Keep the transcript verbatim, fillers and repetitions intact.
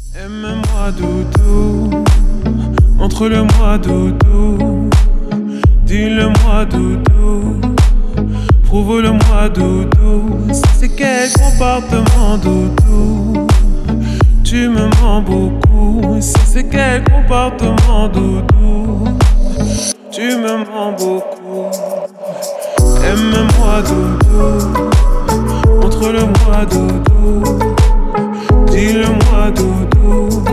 Aime-moi doudou, montre-le-moi doudou, dis-le-moi doudou, prouve-le-moi doudou. Si c'est quel comportement doudou, tu me mens beaucoup. Si c'est quel comportement doudou, tu me mens beaucoup. Aime-moi doudou, montre-le-moi doudou, dis-le-moi doudou,